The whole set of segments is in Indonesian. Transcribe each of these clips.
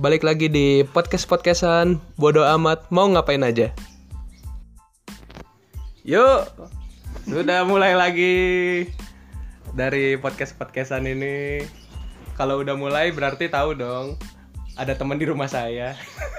balik lagi di podcast-podcastan bodo amat mau ngapain aja. Yuk, sudah mulai lagi dari podcast-podcastan ini. Kalau udah mulai berarti tahu dong, ada teman di rumah saya.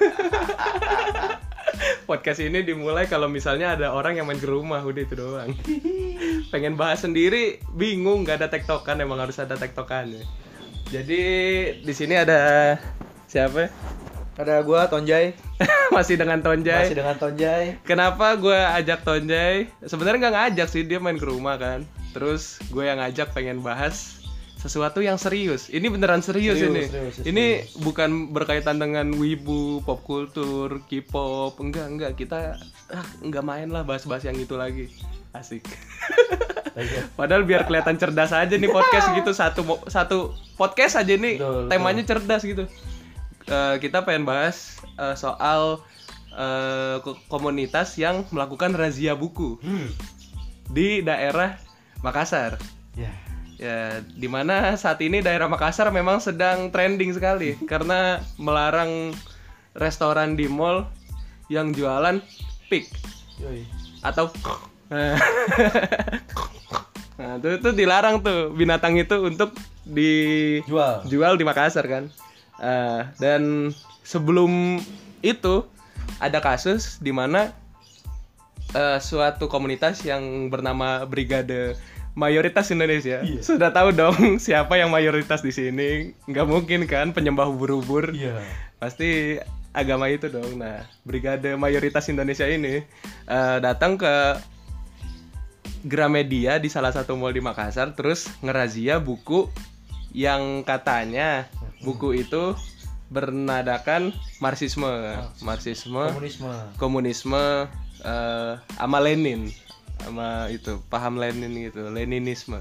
Podcast ini dimulai kalau misalnya ada orang yang main ke rumah, udah itu doang. Pengen bahas sendiri, bingung, nggak ada tektokan, emang harus ada tektokannya. Jadi di sini ada siapa? Ada gua Tonjai. Masih dengan Tonjai. Masih dengan Tonjai. Kenapa gue ajak Tonjai? Sebenarnya nggak ngajak sih, dia main ke rumah kan. Terus gue yang ngajak pengen bahas sesuatu yang serius. Ini beneran serius ini. Ini bukan berkaitan dengan wibu, pop kultur, K-pop. Enggak. Kita enggak main lah bahas-bahas yang itu lagi. Asik. Padahal biar kelihatan cerdas aja nih podcast gitu. Satu podcast aja nih temanya cerdas gitu. Kita pengen bahas soal komunitas yang melakukan razia buku di daerah Makassar. Ya, dimana saat ini daerah Makassar memang sedang trending sekali karena melarang restoran di mall yang jualan pig atau nah, itu dilarang tuh binatang itu untuk dijual di Makassar kan. Dan sebelum itu ada kasus di mana suatu komunitas yang bernama Brigade Mayoritas Indonesia. Sudah tahu dong siapa yang mayoritas di sini. Nggak mungkin kan penyembah ubur-ubur. Pasti agama itu dong. Nah, Brigade Mayoritas Indonesia ini datang ke Gramedia di salah satu mall di Makassar, terus ngerazia buku yang katanya buku itu bernadakan marxisme, komunisme, sama Lenin, sama itu paham Lenin gitu, Leninisme.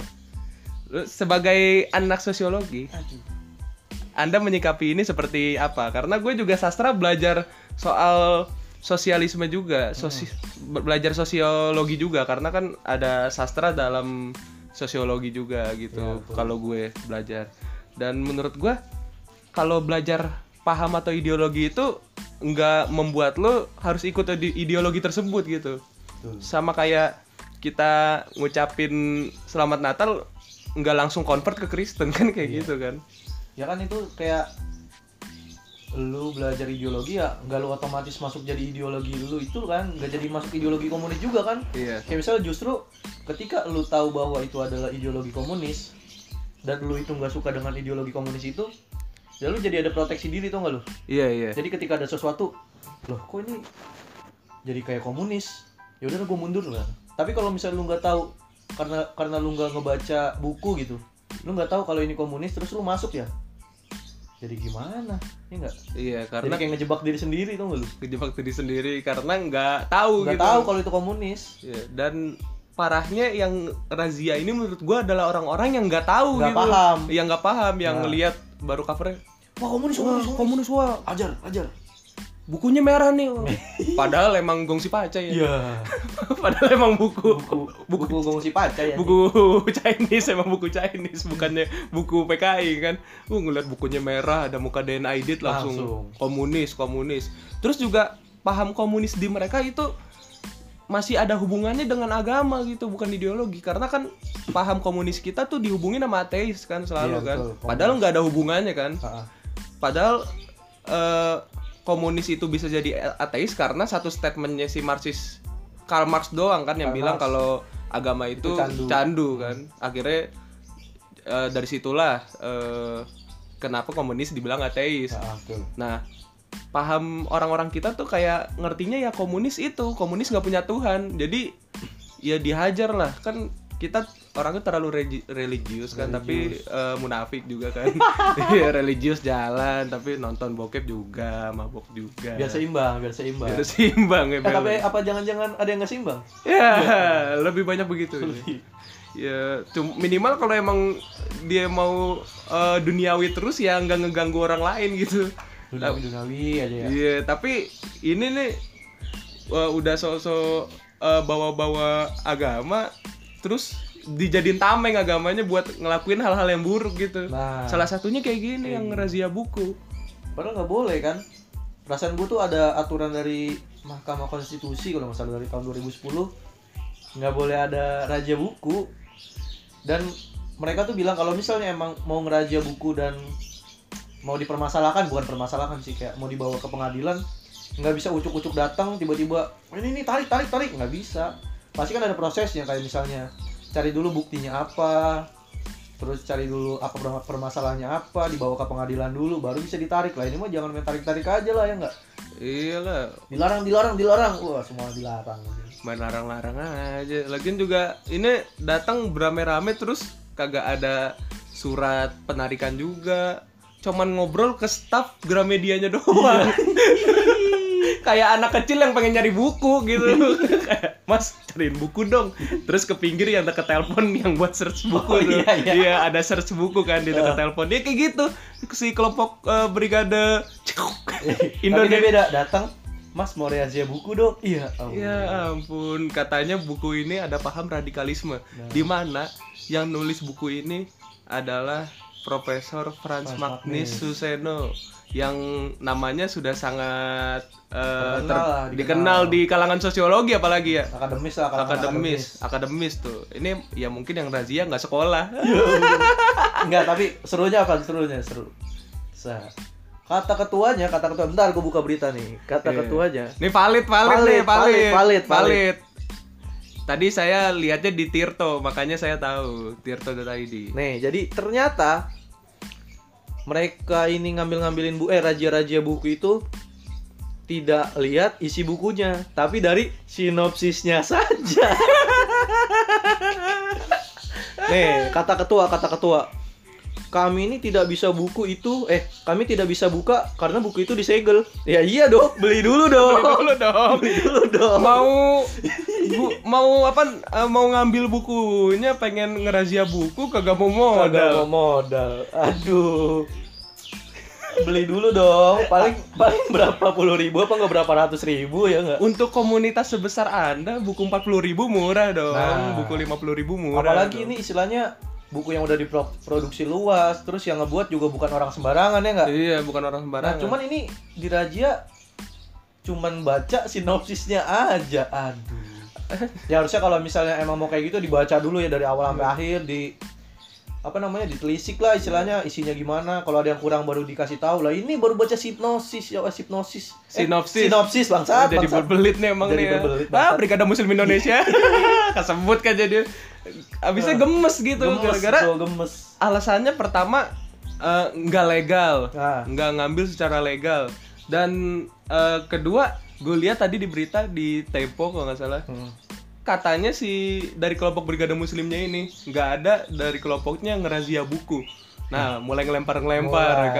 Sebagai anak sosiologi, Anda menyikapi ini seperti apa? Karena gue juga sastra belajar soal sosialisme juga, belajar sosiologi juga, karena kan ada sastra dalam sosiologi juga gitu. Kalau gue belajar, dan menurut gue kalau belajar paham atau ideologi itu nggak membuat lo harus ikut ideologi tersebut gitu. Sama kayak kita ngucapin selamat Natal nggak langsung convert ke Kristen kan, kayak gitu kan. Ya kan itu kayak lu belajar ideologi ya nggak lu otomatis masuk jadi ideologi lu itu kan, nggak jadi masuk ideologi komunis juga kan. Kayak misalnya justru ketika lu tahu bahwa itu adalah ideologi komunis dan lu itu nggak suka dengan ideologi komunis itu, ya lu jadi ada proteksi diri, tau nggak lu? Iya. Jadi ketika ada sesuatu, loh kok ini jadi kayak komunis, ya udah gue mundur lah. Tapi kalau misalnya lu nggak tahu karena lu nggak ngebaca buku gitu, lu nggak tahu kalau ini komunis terus lu masuk ya, jadi gimana? Ya nggak? Iya, karena jadi kayak ngejebak diri sendiri, tau nggak lu? Ngejebak diri sendiri karena nggak tahu nggak gitu. tahu kalau itu komunis. Ya, dan parahnya yang razia ini menurut gue adalah orang-orang yang nggak tahu nggak gitu. paham. Yang nggak paham, yang ngelihat baru covernya, wah komunis, wah ajar. Bukunya merah nih. Padahal emang gongsi paca ya. Iya. Padahal emang buku gongsi paca ya. Buku Chinese, emang buku Chinese, bukannya buku PKI kan. Ngeliat bukunya merah, ada muka Dan Aidit langsung komunis. Terus juga paham komunis di mereka itu masih ada hubungannya dengan agama gitu, bukan ideologi. Karena kan paham komunis kita tuh dihubungin sama ateis kan selalu kan. Betul, padahal nggak ada hubungannya kan. Padahal komunis itu bisa jadi ateis karena satu statementnya si Marxis Karl Marx doang kan yang bilang kalau agama itu candu kan. Akhirnya dari situlah kenapa komunis dibilang ateis. Nah, paham orang-orang kita tuh kayak ngertinya ya komunis nggak punya Tuhan, jadi ya dihajar lah kan. Kita orangnya terlalu religius kan, tapi munafik juga kan. Iya, religius jalan tapi nonton bokep juga, mabok juga. Biar seimbang ya. Tapi apa jangan-jangan ada yang nggak seimbang? Ya, lebih banyak begitu. Ya, minimal kalau emang dia mau duniawi terus ya nggak ngeganggu orang lain gitu. Duniawi aja ya. Iya, tapi ini nih udah sosok bawa-bawa agama, terus dijadiin tameng agamanya buat ngelakuin hal-hal yang buruk gitu. Salah satunya kayak gini yang razia buku. Padahal nggak boleh kan. Perasaan gue tuh ada aturan dari Mahkamah Konstitusi kalau nggak salah dari tahun 2010, nggak boleh ada raja buku. Dan mereka tuh bilang kalau misalnya emang mau ngeraja buku dan mau dipermasalahkan, bukan permasalahkan sih, kayak mau dibawa ke pengadilan, nggak bisa ucuk-ucuk datang tiba-tiba ini tarik, nggak bisa. Pasti kan ada prosesnya, kayak misalnya cari dulu buktinya apa, terus cari dulu apa permasalahannya apa, dibawa ke pengadilan dulu baru bisa ditarik lah. Ini mah jangan main tarik-tarik aja lah, ya nggak? Iyalah. Dilarang. Wah, semua dilarang. Main larang-larang aja. Lagian juga ini datang berame-rame terus kagak ada surat penarikan juga. Cuman ngobrol ke staff Gramedianya doang. Kayak anak kecil yang pengen nyari buku gitu. Kayak, Mas, cariin buku dong. Terus ke pinggir yang deket telepon yang buat search buku. Iya, ada search buku kan di deket telepon. Dia kayak gitu. Si kelompok brigade Indonesia beda, datang, Mas mau razia buku dong. Iya, ya ampun, katanya buku ini ada paham radikalisme. Di mana yang nulis buku ini adalah Profesor Frans Magnus Suseno yang namanya sudah sangat dikenal di kalangan sosiologi, apalagi ya akademis tuh. Ini ya mungkin yang razia nggak sekolah. Enggak, tapi seru. Kata ketuanya, bentar gue buka berita nih. Ketuanya. Ini valid. Tadi saya lihatnya di Tirto, makanya saya tahu tirto.id. Nih, jadi ternyata mereka ini ngambilin raja-raja buku itu tidak lihat isi bukunya, tapi dari sinopsisnya saja. Nih, kata ketua. Kami ini tidak bisa kami tidak bisa buka karena buku itu disegel. Ya iya dong, beli dulu dong. Mau ngambil bukunya, pengen ngerazia buku kagak mau modal. Aduh. Beli dulu dong. Paling berapa puluh ribu apa enggak berapa ratus ribu ya enggak? Untuk komunitas sebesar Anda buku 40.000 murah dong. Buku 50.000 murah. Apalagi ini istilahnya buku yang udah diproduksi luas, terus yang ngebuat juga bukan orang sembarangan, ya nggak? Iya, bukan orang sembarangan. Nah, cuman ini dirajia cuman baca sinopsisnya aja. Aduh. Ya harusnya kalau misalnya emang mau kayak gitu dibaca dulu ya dari awal sampai akhir, ditelisik lah istilahnya isinya gimana. Kalau ada yang kurang baru dikasih tahu lah. Ini baru baca sinopsis bangsat. Jadi berbelit nih emang nih. Brigade Muslim Indonesia. Kesebut kan jadi. Abisnya gemes gitu. Gara-gara gemes. Alasannya pertama nggak legal, nggak ngambil secara legal. Dan kedua, gue lihat tadi di berita di Tempo kalau nggak salah. Katanya dari kelompok Brigade Muslimnya ini nggak ada dari kelompoknya ngerazia buku. Nah, mulai ngelempar-ngelempar.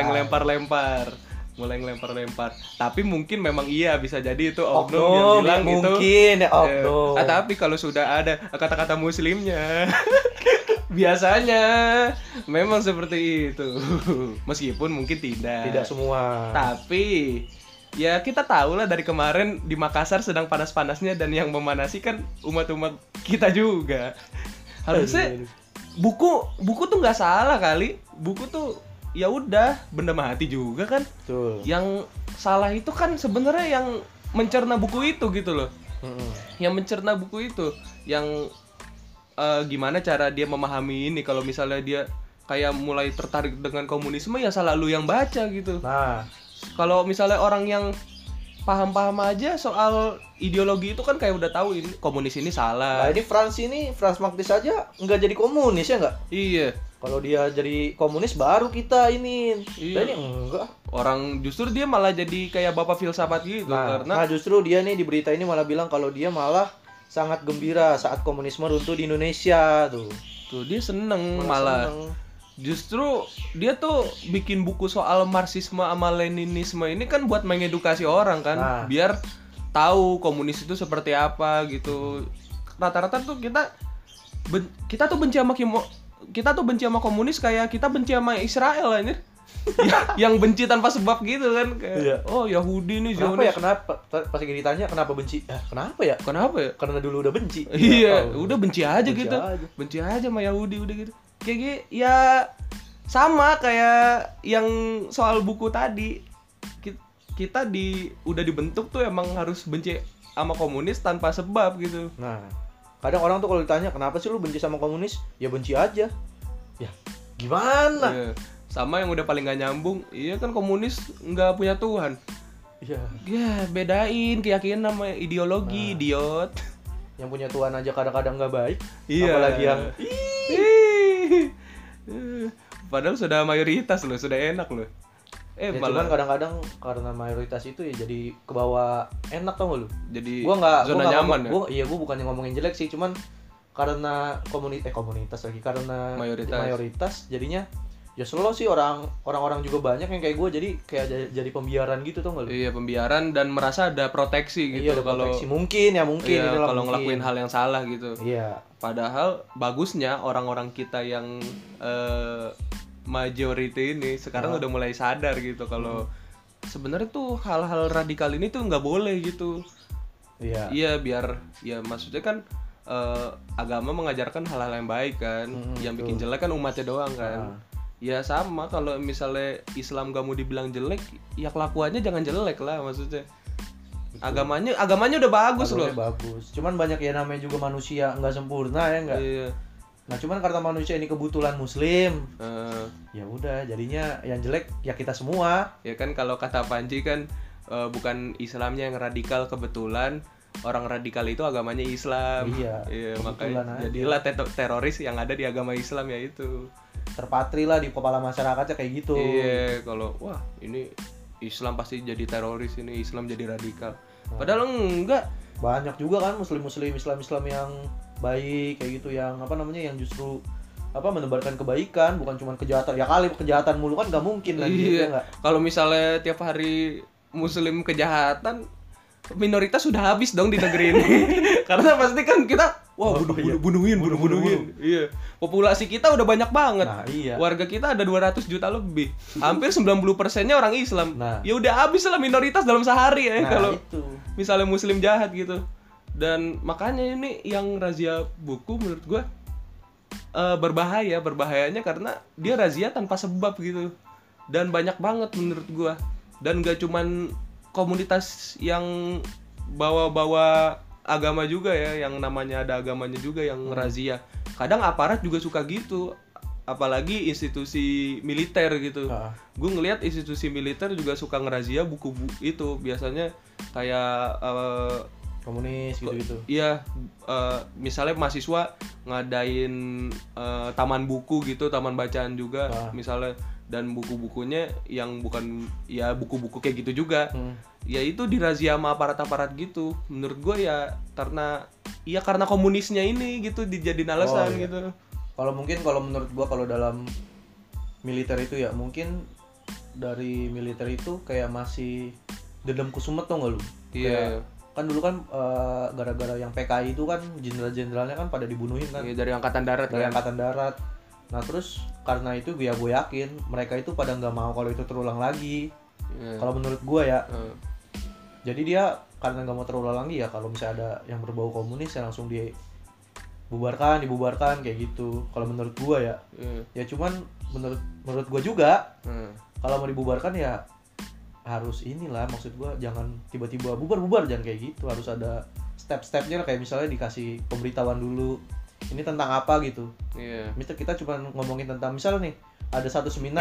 Tapi mungkin memang bisa jadi itu oknum yang bilang gitu. Mungkin ya oknum. Tapi kalau sudah ada kata-kata muslimnya, biasanya memang seperti itu. Meskipun mungkin tidak semua. Tapi ya kita tahu lah dari kemarin di Makassar sedang panas-panasnya, dan yang memanasi kan umat-umat kita juga. Harusnya buku tuh nggak salah kali. Buku tuh ya udah benda mati juga kan. Betul. Yang salah itu kan sebenarnya yang mencerna buku itu gitu loh. Yang mencerna buku itu, yang gimana cara dia memahami ini. Kalau misalnya dia kayak mulai tertarik dengan komunisme, ya salah lu yang baca gitu. Nah, kalau misalnya orang yang paham-paham aja soal ideologi itu kan kayak udah tahu ini komunis ini salah. Nah, ini Frans Magnus aja nggak jadi komunis ya nggak? Iya. Kalau dia jadi komunis baru kita ini. Iya. Ini enggak. Orang justru dia malah jadi kayak bapak filsafat gitu. Nah, justru dia nih di berita ini malah bilang kalau dia malah sangat gembira saat komunisme runtuh di Indonesia tuh. Tuh dia seneng malah. Justru dia tuh bikin buku soal Marxisme sama Leninisme ini kan buat mengedukasi orang kan, biar tahu komunis itu seperti apa gitu. Rata-rata tuh kita tuh benci sama komunis kayak kita benci sama Israel anjir. Yang benci tanpa sebab gitu kan kayak, iya. Oh Yahudi nih Zionis. Kenapa pas ditanya kenapa benci? Kenapa ya? Karena dulu udah benci. Iya, udah benci aja gitu. Benci aja sama Yahudi udah gitu. Kayak ya sama kayak yang soal buku tadi. Kita udah dibentuk tuh emang harus benci sama komunis tanpa sebab gitu. Nah, kadang orang tuh kalau ditanya kenapa sih lu benci sama komunis, ya benci aja. Ya gimana? Iya. Sama yang udah paling gak nyambung, iya kan komunis nggak punya Tuhan. Iya. Ya bedain keyakinan sama ideologi, idiot. Yang punya Tuhan aja kadang-kadang nggak baik. Iya. Apalagi yang padahal sudah mayoritas loh, sudah enak loh. Ya, cuman kadang-kadang karena mayoritas itu ya jadi kebawa enak, tau gak lu? Jadi zona nyaman ya. Gue bukannya ngomongin jelek sih, cuman karena komunitas lagi, karena mayoritas jadinya ya slow sih, orang-orang juga banyak yang kayak gue, jadi kayak jadi pembiaran gitu, tau gak lu? Iya, pembiaran dan merasa ada proteksi gitu. Iya, ada proteksi. Mungkin iya, kalau ngelakuin hal yang salah gitu. Iya. Padahal bagusnya orang-orang kita yang majority ini sekarang udah mulai sadar gitu kalau sebenarnya tuh hal-hal radikal ini tuh nggak boleh gitu. Iya. Iya, biar ya maksudnya kan agama mengajarkan hal-hal yang baik kan. Yang bikin jelek kan umatnya doang kan. Ya sama, kalau misalnya Islam gak mau dibilang jelek, ya kelakuannya jangan jelek lah maksudnya. Betul. Agamanya udah bagus loh. Bagus. Cuman banyak ya namanya juga manusia nggak sempurna ya nggak. Iya. Nah cuman karena manusia ini kebetulan Muslim, ya udah jadinya yang jelek ya kita semua. Ya kan kalau kata Panji kan bukan Islamnya yang radikal, kebetulan orang radikal itu agamanya Islam. Iya. Makanya jadilah teroris yang ada di agama Islam, ya itu. Terpatri lah di kepala masyarakatnya kayak gitu. Iya, kalau wah ini Islam pasti jadi teroris, ini Islam jadi radikal. Padahal enggak. Banyak juga kan muslim-muslim, Islam yang baik kayak gitu, yang yang justru menebarkan kebaikan, bukan cuma kejahatan. Ya kali kejahatan mulu kan nggak mungkin kan. Iya. Kalau misalnya tiap hari muslim kejahatan, minoritas sudah habis dong di negeri ini. Karena pasti kan kita bunuhin. Iya. Populasi kita udah banyak banget. Nah, iya. Warga kita ada 200 juta lebih. Hampir 90%-nya orang Islam. Nah. Ya udah habis lah minoritas dalam sehari ya, kalau itu. Misalnya muslim jahat gitu. Dan makanya ini yang razia buku menurut gua berbahayanya karena dia razia tanpa sebab gitu. Dan banyak banget menurut gua. Dan gak cuman komunitas yang bawa-bawa agama juga ya, yang namanya ada agamanya juga yang razia. Kadang aparat juga suka gitu, apalagi institusi militer gitu. Gue ngelihat institusi militer juga suka ngerazia buku itu, biasanya kayak komunis gitu-gitu. Iya, misalnya mahasiswa ngadain taman buku gitu, taman bacaan juga misalnya, dan buku-bukunya yang bukan ya buku-buku kayak gitu juga. Ya itu dirazia sama aparat-aparat gitu. Menurut gue ya karena komunisnya ini gitu dijadiin alasan gitu. Kalau menurut gue kalau dalam militer itu ya mungkin dari militer itu kayak masih dendam kusumet, tau gak lu? Iya. Kan dulu kan gara-gara yang PKI itu kan jenderal-jenderalnya kan pada dibunuhin kan. Iya, dari angkatan darat. Angkatan darat. Nah terus karena itu ya gue yakin mereka itu pada nggak mau kalau itu terulang lagi. Kalau menurut gue ya. Jadi dia karena nggak mau terulang lagi ya, kalau misalnya ada yang berbau komunis ya langsung dibubarkan kayak gitu. Kalau menurut gue ya. Ya cuman menurut gue juga kalau mau dibubarkan ya harus inilah, maksud gue jangan tiba-tiba bubar jangan kayak gitu. Harus ada step-stepnya lah, kayak misalnya dikasih pemberitahuan dulu. Ini tentang apa gitu. Misal kita cuma ngomongin tentang misalnya nih ada satu seminar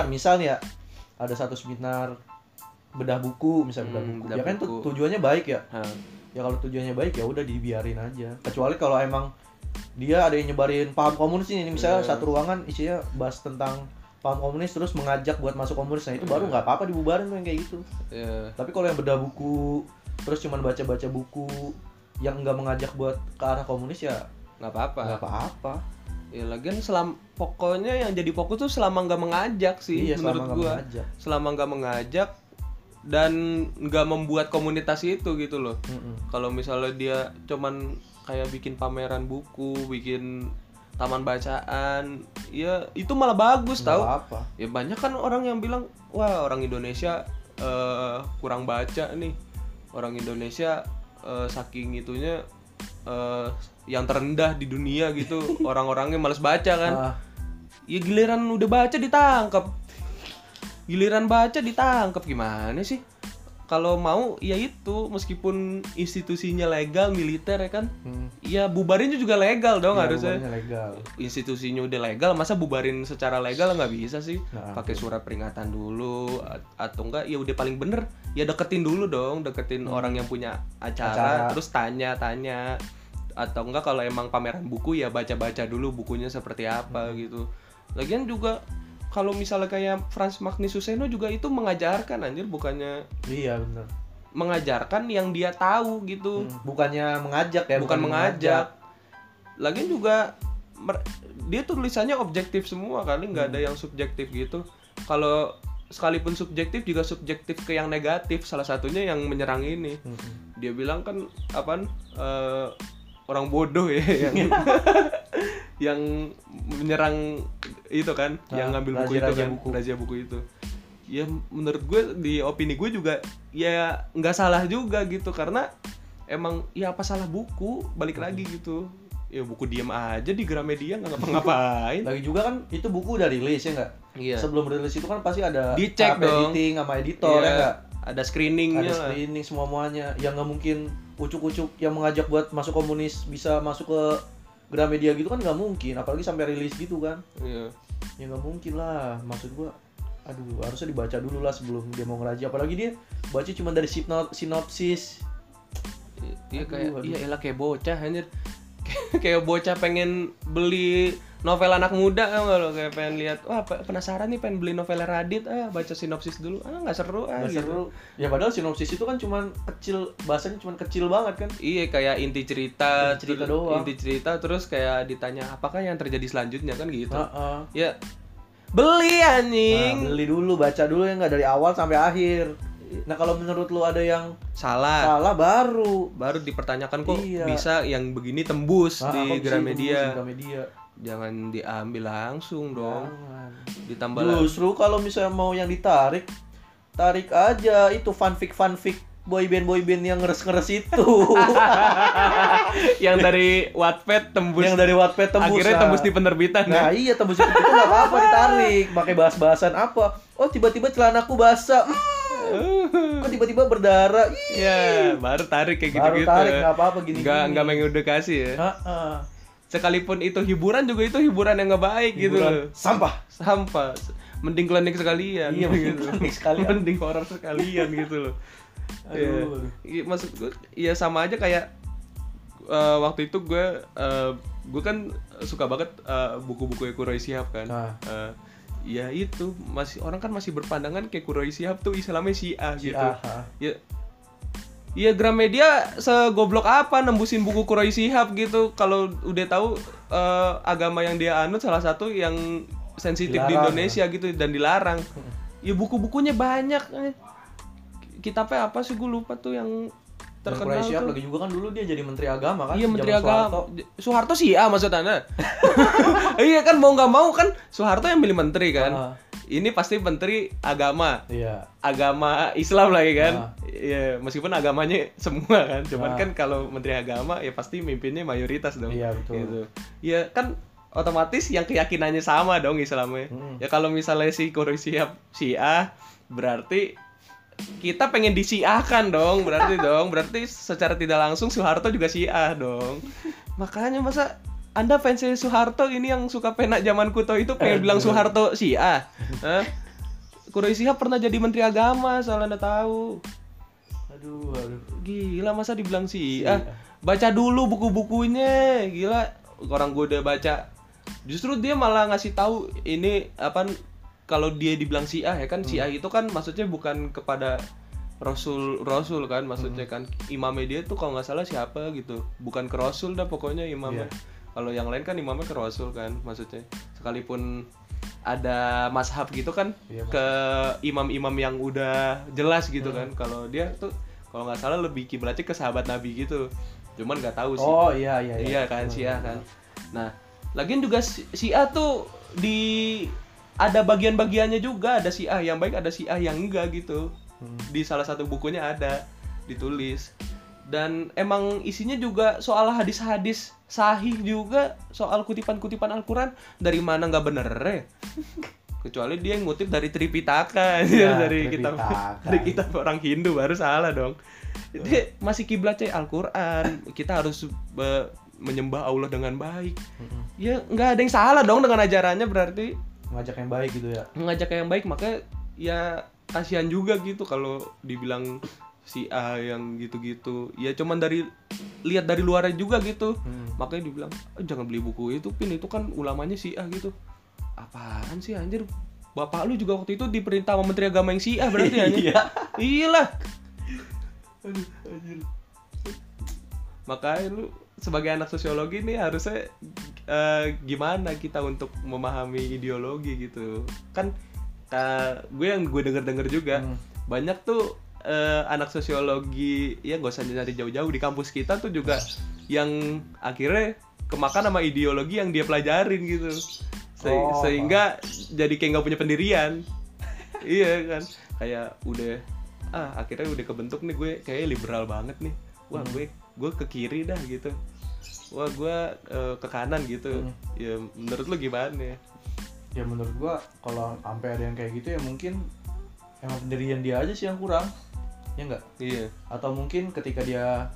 bedah buku misalnya bedah buku. Ya kan tuh tujuannya baik ya. Ya kalau tujuannya baik ya udah dibiarin aja. Kecuali kalau emang dia ada yang nyebarin paham komunis ini misalnya satu ruangan isinya bahas tentang paham komunis terus mengajak buat masuk komunis, nah itu baru nggak apa-apa dibubarin tuh yang kayak gitu. Tapi kalau yang bedah buku terus cuma baca-baca buku yang nggak mengajak buat ke arah komunis ya nggak apa-apa. Ya lagian pokoknya yang jadi fokus tuh selama nggak mengajak sih, menurut gua. Selama nggak mengajak dan nggak membuat komunitas itu gitu loh. Kalau misalnya dia cuman kayak bikin pameran buku, bikin taman bacaan, ya itu malah bagus tau. Ya banyak kan orang yang bilang wah orang Indonesia kurang baca nih, orang Indonesia saking itunya yang terendah di dunia gitu. Orang-orangnya malas baca kan. Ya giliran udah baca ditangkap. Giliran baca ditangkap, gimana sih? Kalau mau ya itu, meskipun institusinya legal, militer ya kan, ya bubarin juga legal dong ya, harusnya. Legal. Institusinya udah legal, masa bubarin secara legal nggak bisa sih? Pakai surat peringatan dulu, atau enggak ya udah paling bener ya deketin dulu dong, deketin orang yang punya acara. Terus tanya, atau enggak kalau emang pameran buku ya baca dulu bukunya seperti apa gitu. Lagian juga kalau misalnya kayak Frans Magnus Suseno juga itu mengajarkan anjir, bukannya iya benar, mengajarkan yang dia tahu gitu, bukannya mengajak ya, bukan mengajak. Lagian juga dia tulisannya objektif semua kali, nggak ada yang subjektif gitu. Kalau sekalipun subjektif juga subjektif ke yang negatif, salah satunya yang menyerang ini. Dia bilang kan orang bodoh ya yang yang menyerang itu kan, yang ngambil buku itu kan, raja buku itu. Ya menurut gue, di opini gue juga ya nggak salah juga gitu, karena emang ya apa salah buku, balik lagi gitu. Ya buku diam aja di Gramedia nggak ngapa-ngapain. Lagi juga kan itu buku udah rilis ya nggak? Iya. Sebelum rilis itu kan pasti ada dicek dong, editing sama editor ya nggak? Ada screeningnya. Ada screening semuanya. Yang nggak mungkin ucuk-ucuk yang mengajak buat masuk komunis bisa masuk ke Gramedia gitu kan, nggak mungkin, apalagi sampai rilis gitu kan. Iya. Ya nggak mungkin lah, maksud gua. Aduh, harusnya dibaca dulu lah sebelum dia mau ngeraji. Apalagi dia baca cuma dari sinopsis. Iya kayak iya elah kayak bocah anjir. Kayak bocah pengen beli novel anak muda kan, kalau kayak pengen lihat, wah penasaran nih pengen beli novel Radit, baca sinopsis dulu, nggak seru nggak gitu. Seru. Ya padahal sinopsis itu kan cuman kecil, bahasanya cuman kecil banget kan. Iya, kayak inti cerita doang. Inti cerita, terus kayak ditanya apakah yang terjadi selanjutnya kan gitu. Ya beli anjing. Beli dulu, baca dulu ya, nggak dari awal sampai akhir. Nah kalau menurut lu ada yang salah baru dipertanyakan kok bisa yang begini tembus di Gramedia. Jangan diambil langsung dong. Ditambah justru kalau misalnya mau yang tarik aja itu fanfic boyband yang ngeres itu. Yang dari Wattpad tembus. Akhirnya tembus di penerbitan. Nah iya, tembus di penerbitan, nggak apa-apa ditarik. Pakai bahas-bahasan apa? Oh tiba-tiba celanaku basah. Kok tiba-tiba berdarah? Ya, baru tarik kayak gitu-gitu. Baru tarik, nggak apa-apa gini. Nggak mengedukasi ya. Sekalipun itu hiburan juga itu hiburan yang nggak baik gitu. Sampah. Mending klinik sekalian. Iya, gitu. Mending horor sekalian gitu loh. Aduh. Ya, maksud gue ya sama aja kayak waktu itu gue kan suka banget buku-buku Quraish Shihab kan. Ya itu orang kan masih berpandangan kayak Quraish Shihab tuh Islamnya Syiah gitu. Ya Gramedia segoblok apa nembusin buku Quraish Shihab gitu, kalau udah tahu agama yang dia anut salah satu yang sensitif di Indonesia gitu dan dilarang. Ya buku-bukunya banyak. Kitabnya apa sih gue lupa tuh yang terkenal Quraish Shihab tuh. Lagi juga kan dulu dia jadi menteri agama kan. Iya, menteri agama. Soeharto Syiah maksud Anda. Iya kan, mau nggak mau kan Soeharto yang milih menteri kan. Ini pasti menteri agama. Iya. Agama Islam lagi kan. Iya, meskipun agamanya semua kan. Cuman kan kalau menteri agama ya pasti mimpinnya mayoritas dong. Iya, betul. Gitu. Ya kan otomatis yang keyakinannya sama dong Islamnya. Ya kalau misalnya si Quraish Shihab Syiah, berarti kita pengen disiahkan dong, berarti secara tidak langsung Soeharto juga Syiah dong. Makanya masa Anda fansnya Soeharto ini yang suka penak zaman kuto itu pengen bilang Soeharto Syiah? Quraish Shihab pernah jadi menteri agama, soal Anda tahu. Aduh. Gila, masa dibilang Syiah? Baca dulu buku-bukunya, gila. Orang gue udah baca, justru dia malah ngasih tahu ini apa. Kalau dia dibilang Syiah ya kan, Syiah itu kan maksudnya bukan kepada Rasul kan, maksudnya kan imamnya dia tuh kalau nggak salah siapa gitu, bukan ke Rasul dah pokoknya imamnya. Kalau yang lain kan imamnya ke Rasul kan, maksudnya sekalipun ada mazhab gitu kan, ke imam-imam yang udah jelas gitu kan. Kalau dia tuh kalau nggak salah lebih kiblatnya ke sahabat Nabi gitu, cuman nggak tahu sih. Oh iya kan Syiah kan. Nah lagian juga Syiah tuh ada bagian-bagiannya juga, ada Syiah yang baik, ada Syiah yang enggak gitu. Di salah satu bukunya ada ditulis. Dan emang isinya juga soal hadis-hadis sahih juga, soal kutipan-kutipan Al-Quran. Dari mana nggak bener ya? Kecuali dia ngutip dari Tripitaka ya, dari kitab orang Hindu, baru salah dong. Dia masih kiblatnya Al-Quran. Kita harus menyembah Allah dengan baik. Ya nggak ada yang salah dong dengan ajarannya, berarti mengajak yang baik gitu ya. Mengajak yang baik, makanya ya kasihan juga gitu kalau dibilang si A yang gitu-gitu. Ya cuman lihat dari luarnya juga gitu. Makanya dibilang, jangan beli buku itu, Pin, itu kan ulamanya si A gitu. Apaan sih anjir? Bapak lu juga waktu itu diperintah sama Menteri Agama yang si A berarti anjir. Iyalah. Aduh, anjir. Makanya lu sebagai anak sosiologi nih harusnya gimana kita untuk memahami ideologi gitu. Kan gue denger juga banyak tuh anak sosiologi, ya gak usah nyari jauh-jauh, di kampus kita tuh juga yang akhirnya kemakan sama ideologi yang dia pelajarin gitu. Sehingga jadi kayak gak punya pendirian. Iya kan, kayak udah akhirnya udah kebentuk nih, gue kayak liberal banget nih. Wah gue ke kiri dah gitu. Wah gue ke kanan gitu. Ya menurut lu gimana? Ya menurut gue kalau sampai ada yang kayak gitu ya mungkin emang pendirian dia aja sih yang kurang. Ya enggak? Iya. Atau mungkin ketika dia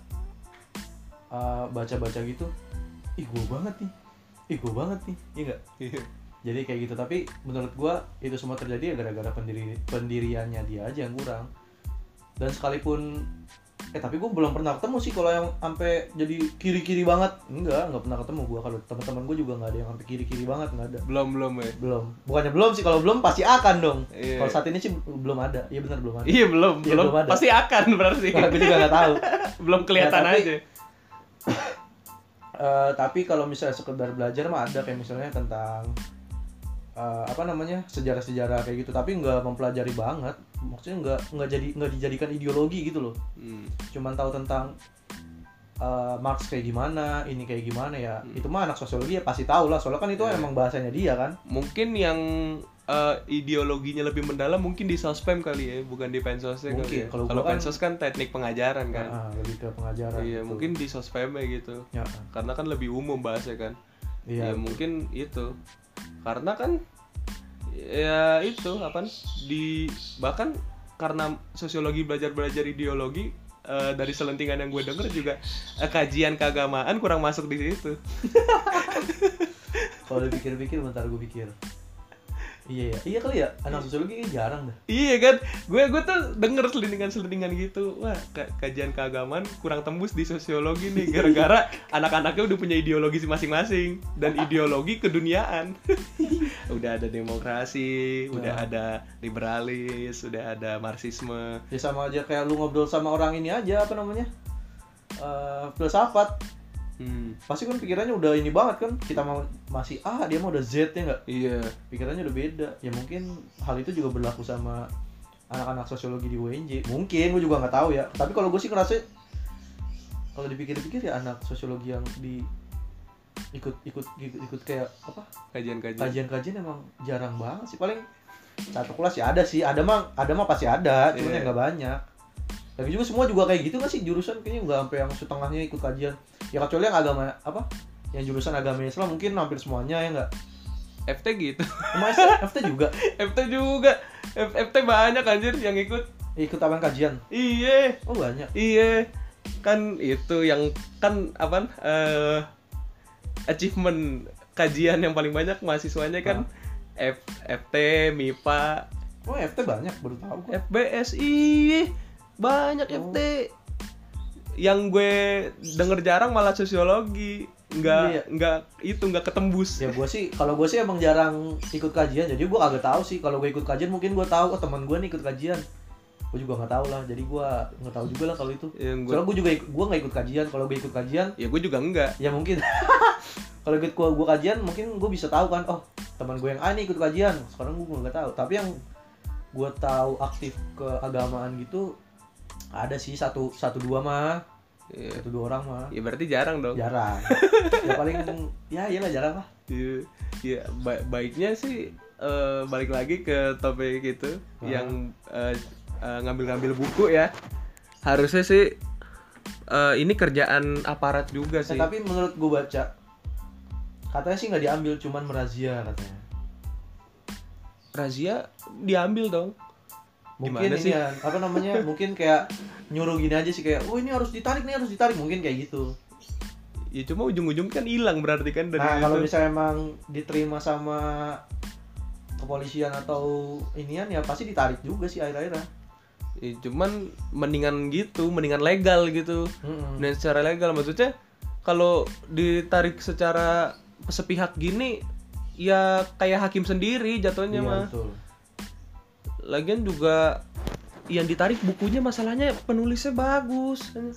baca-baca gitu, ih gue banget nih, iya enggak? Iya. Jadi kayak gitu. Tapi menurut gue itu semua terjadi ya gara-gara pendiriannya dia aja yang kurang. Dan sekalipun tapi gue belum pernah ketemu sih kalau yang sampai jadi kiri-kiri banget. Enggak pernah ketemu gue. Kalau teman-teman gue juga nggak ada yang sampai kiri-kiri banget, nggak ada. Belum ya. Bukannya belum sih, kalau belum pasti akan dong. Iya. Kalau saat ini sih belum ada. Iya benar belum ada. Iya belum ada. Pasti akan berarti. Gue juga nggak tahu. Belum kelihatan aja. Tapi kalau misalnya sekedar belajar mah ada, kayak misalnya tentang sejarah-sejarah kayak gitu, tapi nggak mempelajari banget, maksudnya nggak dijadikan ideologi gitu loh. Cuman tahu tentang Marx kayak gimana, ini kayak gimana ya. Itu mah anak sosiologi ya pasti tahu lah, soalnya kan itu emang bahasanya dia kan. Mungkin yang ideologinya lebih mendalam mungkin di sospem kali ya, bukan di pensosnya kali ya. Kalau pensos kan teknik pengajaran kan. Lebih ke pengajaran. Iya, gitu. mungkin di sospemnya gitu. Ya. Karena kan lebih umum bahasnya kan. Iya. Ya mungkin itu. Karena kan ya itu bahkan karena sosiologi belajar ideologi, dari selentingan yang gue denger juga kajian keagamaan kurang masuk di situ. Kalau dipikir-pikir, bentar gue pikir. Iya kali ya, anak sosiologi jarang dah. Iya kan, gue tuh denger selentingan gitu. Wah, kajian keagamaan kurang tembus di sosiologi nih, gara-gara anak-anaknya udah punya ideologi masing-masing dan ideologi keduniaan. Udah ada demokrasi, udah ada liberalis, udah ada marxisme. Ya sama aja kayak lu ngobrol sama orang ini aja, filsafat. Pasti kan pikirannya udah ini banget kan, kita masih A, dia mau udah Z ya nggak? Iya. Pikirannya udah beda. Ya mungkin hal itu juga berlaku sama anak-anak sosiologi di UNJ. Mungkin, gue juga nggak tahu ya. Tapi kalau gue sih ngerasa, kalau dipikir-pikir ya anak sosiologi yang ikut kayak apa? Kajian-kajian emang jarang banget sih. Paling satu kelas ya ada sih. Ada mah pasti ada, cuman yang nggak banyak. Tapi juga semua juga kayak gitu nggak sih, jurusan kayaknya nggak sampai yang setengahnya ikut kajian. Ya kecuali yang agama yang jurusan agama Islam mungkin hampir semuanya ya nggak. FT gitu. Emang FT juga? FT banyak anjir yang ikut apaan kajian? Iya. Oh banyak. Iya. Kan itu yang kan achievement kajian yang paling banyak mahasiswanya kan FT, MIPA. Oh FT banyak, baru tahu gua. FBS banyak FT. Yang gue denger jarang malah sosiologi. Nggak ketembus. Ya kalau gue sih emang jarang ikut kajian, jadi gue agak tahu sih. Kalau gue ikut kajian mungkin gue tahu, teman gue nih ikut kajian. Gue juga nggak tahu lah, jadi gue nggak tahu juga lah kalau itu. Soalnya gue nggak ikut kajian. Kalau gue ikut kajian, ya gue juga enggak. Ya mungkin. Kalau ikut gue kajian, mungkin gue bisa tahu kan. Oh, teman gue yang A nih ikut kajian. Sekarang gue nggak tahu. Tapi yang gue tahu aktif keagamaan gitu ada sih satu dua mah. Yeah. 1-2 orang mah. Ya berarti jarang dong. Jarang. Ya paling iyalah jarang lah. Iya, baiknya sih balik lagi ke topik itu yang ngambil buku ya. Harusnya sih ini kerjaan aparat juga sih. Tapi menurut gue baca, katanya sih nggak diambil, cuman merazia katanya. Razia diambil dong. Mungkin ini ya, apa namanya? Mungkin kayak nyuruh gini aja sih, kayak, oh ini harus ditarik nih, harus ditarik, mungkin kayak gitu. Ya cuma ujung-ujung kan hilang berarti kan dari. Nah kalau misalnya emang diterima sama kepolisian atau inian ya pasti ditarik juga sih akhir-akhirnya. Ya, cuman mendingan legal gitu. Dan secara legal maksudnya kalau ditarik secara sepihak gini ya kayak hakim sendiri jatuhnya mah. Betul. Lagian juga yang ditarik bukunya masalahnya penulisnya bagus.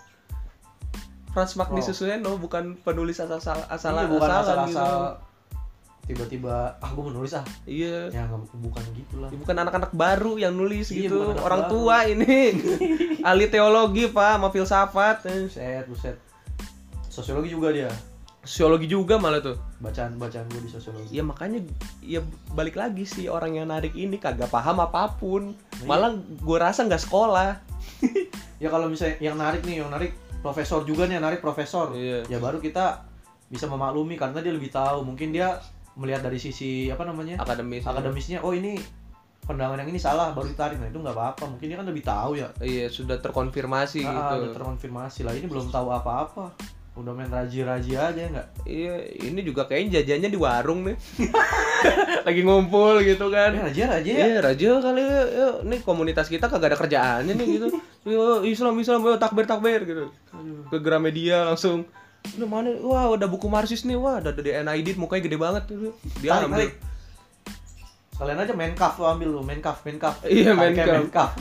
Frans Magni Suseno bukan penulis asal-asalan bukan asal-asal gitu. Tiba-tiba gue mau nulis Iya. Ya bukan gitulah. Ya, bukan anak-anak baru yang nulis gitu. Orang baru. tua ini ahli teologi Pak, sama filsafat. Buset. Sosiologi juga dia. Sosiologi juga malah tuh. Bacaan gue di sosiologi. Ya makanya ya balik lagi sih orang yang narik ini kagak paham apapun. Malah gue rasa nggak sekolah. Ya kalau misalnya yang narik profesor juga nih, yang narik profesor. Iya. Ya baru kita bisa memaklumi karena dia lebih tahu. Mungkin dia melihat dari sisi apa namanya? Akademisnya. Oh ini pandangan yang ini salah, baru ditarik. Nah itu nggak apa-apa. Mungkin dia kan lebih tahu ya. Iya sudah terkonfirmasi gitu. Udah terkonfirmasi lah. Ini belum tahu apa-apa. Udah main raji-raji aja nggak? Iya, ini juga kayaknya jajannya di warung nih. Lagi ngumpul gitu kan. Raja ya? Iya, raja kali ya. Nih komunitas kita kagak ada kerjaannya nih gitu. Yo, Islam, yo takbir gitu. Ke Gramedia langsung. Udah mana? Wah, udah buku Marxis nih. Wah, ada DNID mukanya gede banget tuh. Dia ambil. Sekalian aja Menkaf tuh ambil lu, Menkaf. Iya, Menkaf.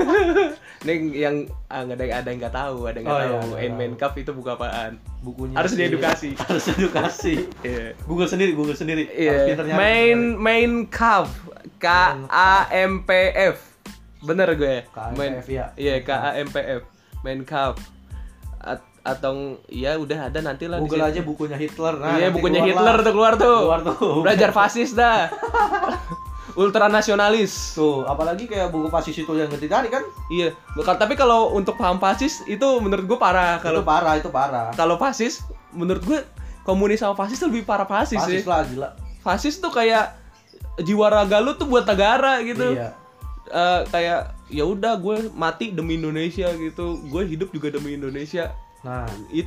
Nih yang ada yang nggak tahu, ada yang nggak tahu. Menkaf itu buku apaan? Bukunya harus diedukasi. Iya. Google sendiri. Iya. Menkaf. KAMPF. Bener gue. KAMPF ya. Iya, KAMPF. Menkaf. Atau ya udah ada nanti lah. Google aja bukunya Hitler. Nah, iya, bukunya Hitler tuh keluar tuh. Belajar fasis dah. Ultranasionalis. Tuh, apalagi kayak buku fasis itu yang ditarik kan? Iya. Tapi kalau untuk paham fasis itu menurut gue parah. Itu parah. Kalau fasis menurut gue komunis sama fasis lebih parah fasis sih. Fasis lah gila. Fasis tuh kayak jiwa raga lu tuh buat negara gitu. Iya. Kayak ya udah gue mati demi Indonesia gitu. Gue hidup juga demi Indonesia. Nah,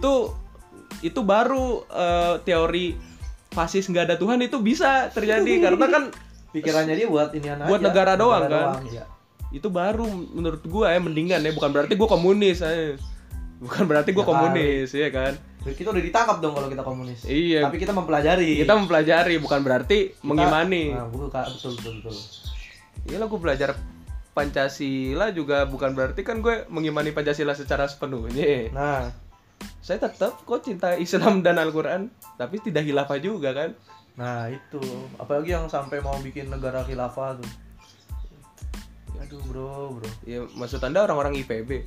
itu baru teori fasis nggak ada Tuhan itu bisa terjadi karena kan pikirannya dia buat ini aja. Buat negara doang kan. Iya. Itu baru menurut gua mendingan ya, bukan berarti gua komunis Bukan berarti gua komunis ya kan. Kita udah ditangkap dong kalau kita komunis. Iya. Tapi kita mempelajari. Bukan berarti mengimani. Nah, betul. Iyalah gua belajar Pancasila juga bukan berarti kan gue mengimani Pancasila secara sepenuhnya. Nah, saya tetap kok cinta Islam dan Al-Quran, tapi tidak khilafah juga kan. Nah itu, apalagi yang sampai mau bikin negara khilafah tuh. Aduh bro. Ya maksud anda orang-orang IPB.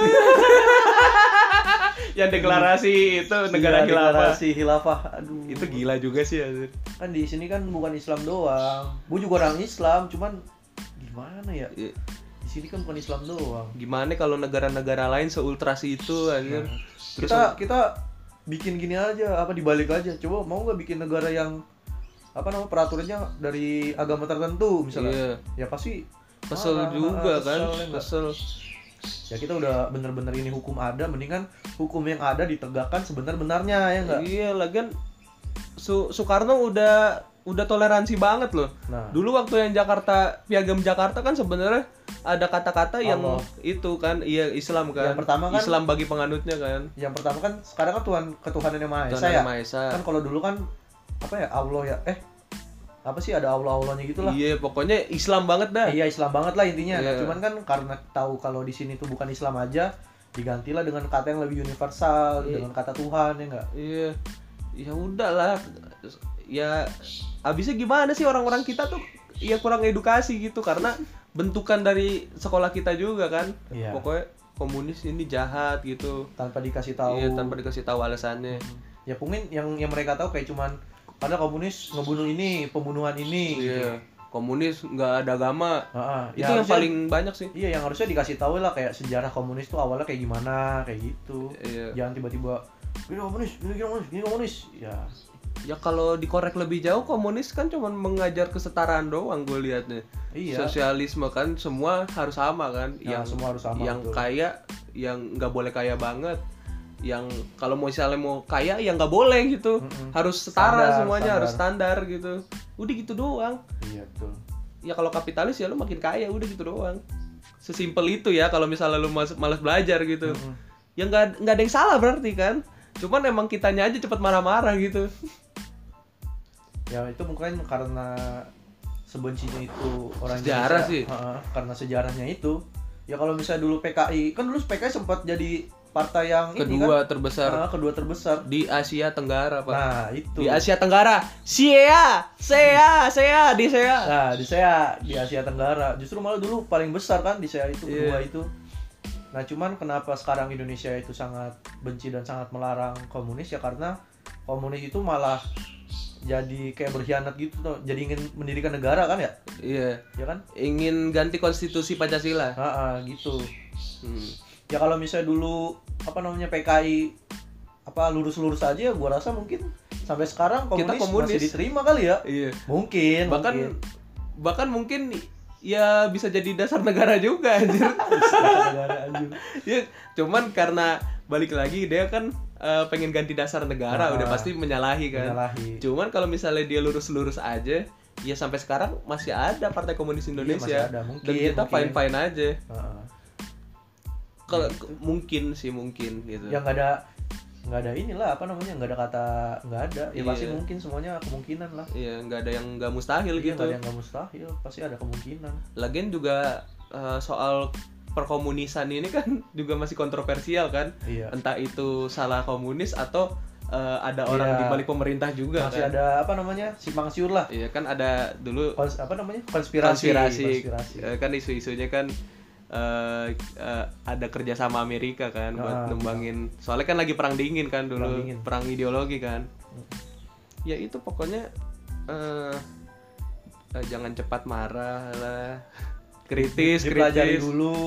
Yang deklarasi itu negara khilafah. Deklarasi khilafah, aduh. Itu gila juga sih. Kan di sini kan bukan Islam doang. Gue juga orang Islam, cuman gimana ya? Di sini kan bukan Islam doang. Gimana kalau negara-negara lain seultrasi itu anjir. Nah, terus kita bikin gini aja, dibalik aja. Coba mau nggak bikin negara yang peraturannya dari agama tertentu misalnya. Iya. Ya pasti kesel juga kan. Kesel. Ya kita udah bener-bener ini hukum ada, mendingan hukum yang ada ditegakkan sebenar-benarnya ya enggak? Iya, lagian Soekarno udah toleransi banget loh. Nah. Dulu waktu yang Piagam Jakarta kan sebenarnya ada kata-kata yang itu kan Islam kan. Yang pertama kan Islam bagi penganutnya kan. Yang pertama kan sekarang kan ketuhanan yang Maha Esa ya. Kan kalau dulu kan Allah ya. Ada Allah-Allahnya gitu lah. Iya, pokoknya Islam banget dah. Iya, Islam banget lah intinya. Yeah. Cuman kan karena tahu kalau di sini tuh bukan Islam aja, digantilah dengan kata yang lebih universal, dengan kata Tuhan ya enggak? Iya. Ya udahlah. Ya abisnya gimana sih orang-orang kita tuh ya kurang edukasi gitu karena bentukan dari sekolah kita juga kan. Iya. Pokoknya komunis ini jahat gitu tanpa dikasih tahu. Iya, tanpa dikasih tahu alasannya. Ya mungkin yang mereka tahu kayak cuman ada komunis ngebunuh ini, pembunuhan ini gitu. komunis nggak ada agama. Itu yang harusnya, paling banyak sih. Iya, yang harusnya dikasih tahu lah kayak sejarah komunis tuh awalnya kayak gimana, kayak gitu. Iya. Jangan tiba-tiba gini komunis. Ya kalau dikorek lebih jauh, komunis kan cuma mengajar kesetaraan doang gue liatnya. Iya. Sosialisme kan semua harus sama kan. Semua harus sama. Yang betul. kaya, yang nggak boleh kaya banget. Yang kalau misalnya mau kaya ya nggak boleh gitu. Harus setara semuanya, harus standar gitu. Udah gitu doang. Iya betul. Ya kalau kapitalis ya lu makin kaya, udah gitu doang. Sesimpel itu ya kalau misalnya lu malas belajar gitu. Ya nggak ada yang salah berarti kan. Cuman emang kitanya aja cepet marah-marah gitu. Ya itu mungkin karena sebencinya itu orang sejarah Indonesia. Sih. Karena sejarahnya itu. Ya kalau misalnya dulu PKI, kan dulu PKI sempat jadi partai yang kedua kan? Kedua terbesar di Asia Tenggara, Pak. Nah, itu. Di Asia Tenggara. Sea di Sea. Nah, di Asia Tenggara. Justru malah dulu paling besar kan di Sea itu, kedua itu. Nah, cuman kenapa sekarang Indonesia itu sangat benci dan sangat melarang komunis ya karena komunis itu malah jadi kayak berkhianat gitu tuh. Jadi ingin mendirikan negara kan ya? Iya. Ya kan? Ingin ganti konstitusi Pancasila. Gitu. Ya kalau misalnya dulu PKI lurus-lurus aja ya gua rasa mungkin sampai sekarang komunis masih diterima kali ya. Iya. Mungkin bahkan mungkin ya bisa jadi dasar negara juga anjir. Ya, cuman karena balik lagi dia kan pengen ganti dasar negara, udah pasti menyalahi kan. Cuman kalau misalnya dia lurus-lurus aja, ya sampai sekarang masih ada Partai Komunis Indonesia. Iya, masih ada. Mungkin, dan kita fine-fine aja. Kalau mungkin gitu. Ya nggak ada inilah nggak ada kata nggak ada. Ya pasti mungkin semuanya kemungkinan lah. Iya, nggak ada yang nggak mustahil gitu. Nggak ada yang nggak mustahil, pasti ada kemungkinan. Lagian juga soal perkomunisan ini kan juga masih kontroversial kan. Iya. Entah itu salah komunis atau ada orang di balik pemerintah juga masih kan. Ada simpang siur lah. Iya kan ada dulu konspirasi. Kan isu-isunya kan ada kerjasama Amerika kan buat numbangin, soalnya kan lagi perang dingin kan dulu, perang ideologi kan. Ya itu pokoknya jangan cepat marah lah, kritis dipelajari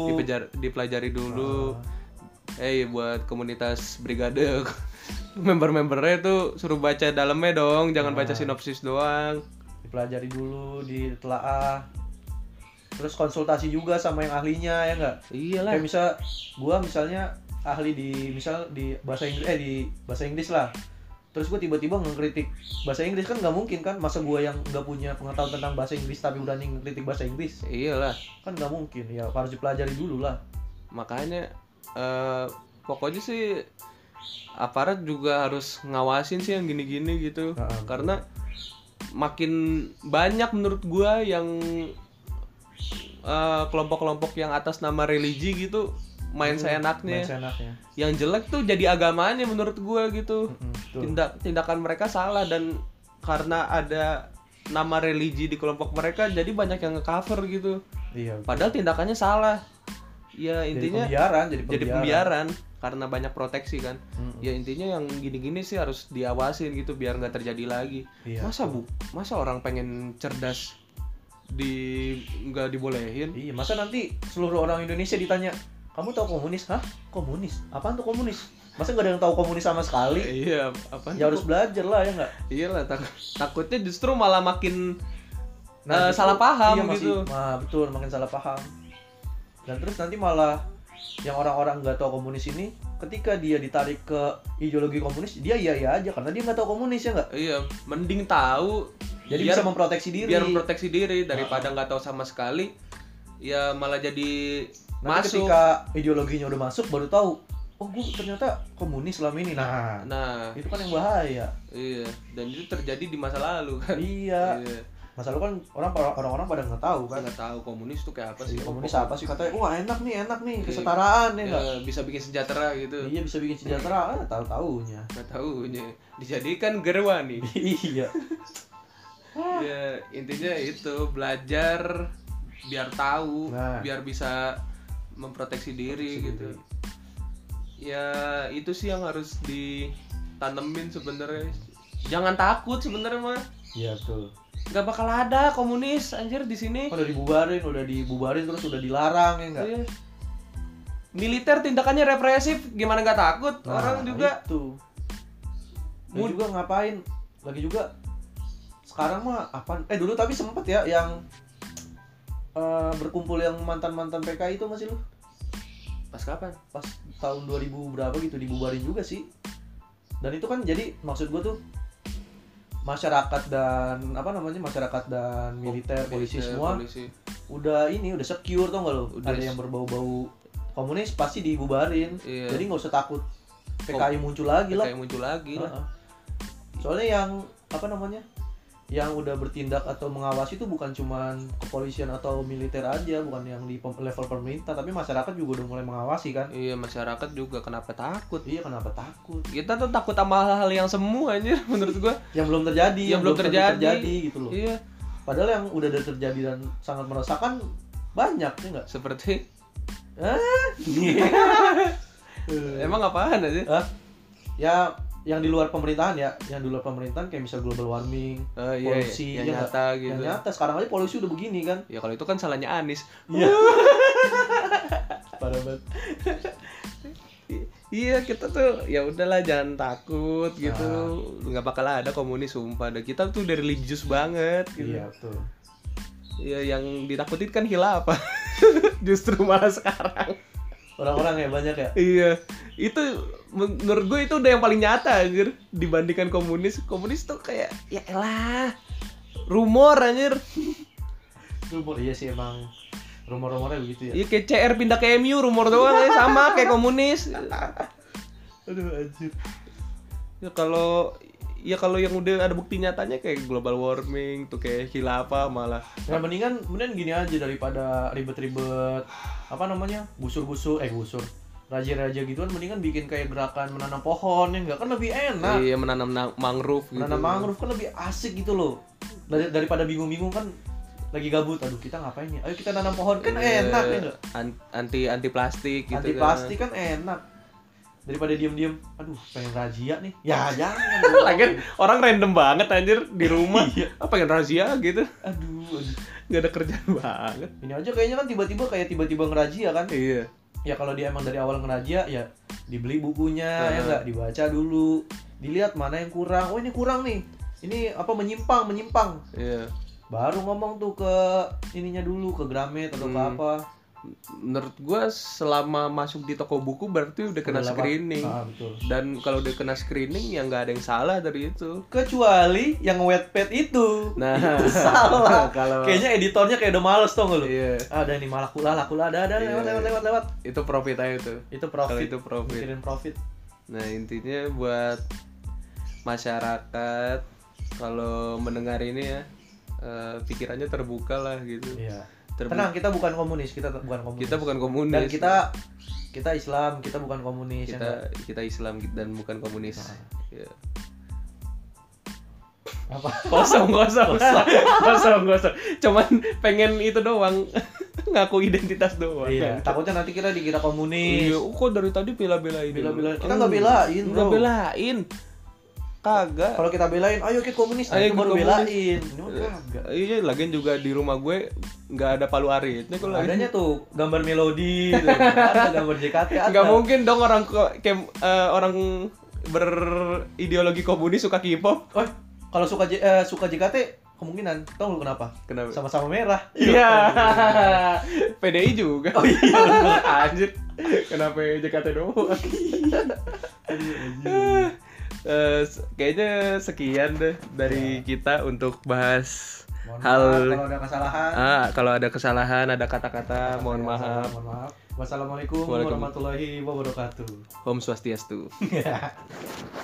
dulu. Buat komunitas brigade member-membernya tuh suruh baca dalamnya dong, jangan baca sinopsis doang. Dipelajari dulu, ditelaah. Terus konsultasi juga sama yang ahlinya ya nggak? Iyalah. Kayak misalnya ahli di bahasa Inggris di bahasa Inggris lah. Terus gue tiba-tiba ngekritik bahasa Inggris kan nggak mungkin kan? Masa gue yang nggak punya pengetahuan tentang bahasa Inggris tapi berani ngekritik bahasa Inggris? Iyalah. Kan nggak mungkin. Ya harus dipelajari dulu lah. Makanya pokoknya sih aparat juga harus ngawasin sih yang gini-gini gitu. Karena makin banyak menurut gue yang kelompok-kelompok yang atas nama religi gitu main seenaknya. Yang jelek tuh jadi agamanya menurut gue gitu. Tindakan mereka salah dan karena ada nama religi di kelompok mereka jadi banyak yang nge-cover gitu. Iya. Padahal tindakannya salah. Ya intinya jadi pembiaran karena banyak proteksi kan. Ya intinya yang gini-gini sih harus diawasin gitu biar nggak terjadi lagi. Iya, masa orang pengen cerdas nggak dibolehin. Iya, masa nanti seluruh orang Indonesia ditanya, kamu tahu komunis? Hah? Komunis? Apaan tuh komunis? Masa nggak ada yang tahu komunis sama sekali? Iya, apaan? Ya harus belajar lah ya nggak? Iyalah, takutnya justru malah makin salah paham gitu. Betul, makin salah paham. Dan terus nanti malah yang orang-orang nggak tahu komunis ini, ketika dia ditarik ke ideologi komunis, dia iya aja karena dia nggak tahu komunis ya nggak? Iya, mending tahu. Jadi bisa memproteksi diri. Daripada nggak tahu sama sekali, ya malah jadi masuk. Ketika ideologinya udah masuk, baru tahu. Oh, gue ternyata komunis selama ini. Nah, itu kan yang bahaya. Iya, dan itu terjadi di masa lalu kan. Iya. Masa lalu kan orang-orang pada nggak tahu kan. Nggak tahu komunis tuh kayak apa sih. Komunis apa sih katanya? Wah enak nih, kesetaraan ya nggak? Bisa bikin sejahtera gitu. Iya bisa bikin sejahtera. Tahu-tahunya. Dijadikan gerwani. Iya. Ya intinya itu belajar biar tahu, biar bisa memproteksi diri gitu. Ya itu sih yang harus ditanemin sebenarnya. Jangan takut sebenarnya mah. Iya betul. Nggak bakal ada komunis anjir di sini. Udah dibubarin terus udah dilarang ya enggak? Iya. Militer tindakannya represif, gimana nggak takut? Nah, orang juga. Itu. Dan juga ngapain? Lagi juga sekarang mah apa? Dulu tapi sempet ya yang berkumpul yang mantan-mantan PKI itu masih lu? Pas kapan? Pas tahun 2000 berapa gitu dibubarin juga sih. Dan itu kan jadi maksud gua tuh masyarakat dan masyarakat dan militer, polisi semua udah secure tau nggak lo? Ada yang berbau-bau komunis pasti dibubarin. Iya. Jadi nggak usah takut PKI muncul lagi lah. Soalnya yang udah bertindak atau mengawasi itu bukan cuman kepolisian atau militer aja, bukan yang di level pemerintah, tapi masyarakat juga udah mulai mengawasi kan. Iya, masyarakat juga kenapa takut? Iya, kenapa takut? Kita tuh takut sama hal-hal yang semu anjir menurut gua. Yang belum terjadi, yang belum terjadi gitu loh. Iya. Padahal yang udah terjadi dan sangat meresahkan banyak ya enggak? Seperti emang apaan aja? Ya yang di luar pemerintahan kayak misal global warming, polusi, yang nyata gitu. Yang nyata sekarang aja polusi udah begini kan. Ya kalau itu kan salahnya Anies. Iya. Parah banget. Iya, kita tuh ya udahlah jangan takut gitu. Nggak bakal ada komunis sumpah. Kita tuh udah religius banget gitu. Iya, betul. Ya yang ditakutin kan khilafah. Justru malah sekarang orang-orang ya banyak ya. Iya. Itu menurut gue itu udah yang paling nyata anjir dibandingkan komunis. Komunis tuh kayak ya elah rumor anjir. Rumor iya sih emang. Rumor-rumornya begitu ya. Iya kayak CR pindah ke MU rumor doang ya sama kayak komunis. Aduh anjir. Ya kalau yang udah ada bukti nyatanya kayak global warming tuh kayak khilafah malah. Ya mendingan gini aja daripada ribet-ribet gusur raja-raja gitu kan, mendingan bikin kayak gerakan menanam pohon ya enggak kan lebih enak. Iya, menanam mangrove gitu. Menanam mangrove kan lebih asik gitu loh. Daripada bingung-bingung kan lagi gabut, aduh kita ngapain ya? Ayo kita nanam pohon kan enak ya enggak? Anti plastik gitu. Anti plastik kan enak. Daripada diem-diem, aduh pengen razia nih. Ya jangan. Lagian orang random banget anjir di rumah. Pengen razia gitu. Aduh. Enggak ada kerjaan banget. Ini aja kayaknya kan tiba-tiba ngerazia kan? Iya. Ya kalau dia emang dari awal ngerazia ya dibeli bukunya ya enggak, dibaca dulu, dilihat mana yang kurang. Oh ini kurang nih. Ini menyimpang. Iya. Baru ngomong tuh ke ininya dulu, ke Gramet atau ke apa. Menurut gua selama masuk di toko buku berarti udah kena screening. Betul. Dan kalau udah kena screening ya nggak ada yang salah dari itu. Kecuali yang Wattpad itu. Nah, itu salah. Kayaknya editornya kayak udah males tuh lu. Iya. Ada nih lakula ada lewat. Itu profit aja tuh. Itu profit. Kalau itu profit. Mikirin profit. Nah, intinya buat masyarakat kalau mendengar ini ya pikirannya terbuka lah gitu. Iya. Tenang, kita bukan komunis, Kita bukan komunis. Dan kita Islam, kita bukan komunis. Kita Islam dan bukan komunis. Ya. Apa? Kosong. Cuman pengen itu doang. Ngaku identitas doang. Iya. Takutnya nanti kita dikira komunis. Iya, kok dari tadi bela-belain. Kita enggak belain, bro. Enggak belain. Kagak. Kalau kita belain, ayo kita komunis, ayo kita baru belain. Kagak. Iya, lagian juga di rumah gue nggak ada palu arit. Adanya tuh gambar melodi, ada gambar JKT. Nggak mungkin dong orang berideologi komunis suka K-pop. Oh, kalau suka JKT kemungkinan. Tahu lu kenapa? Sama-sama merah. Iya. PDI juga. Oh iya. Anjir. Kenapa JKT doang? Kayaknya sekian deh dari kita untuk bahas kalau ada kesalahan. Kalau ada kesalahan, ada kata-kata, mohon maaf. Wassalamualaikum warahmatullahi wabarakatuh. Om Swastiastu.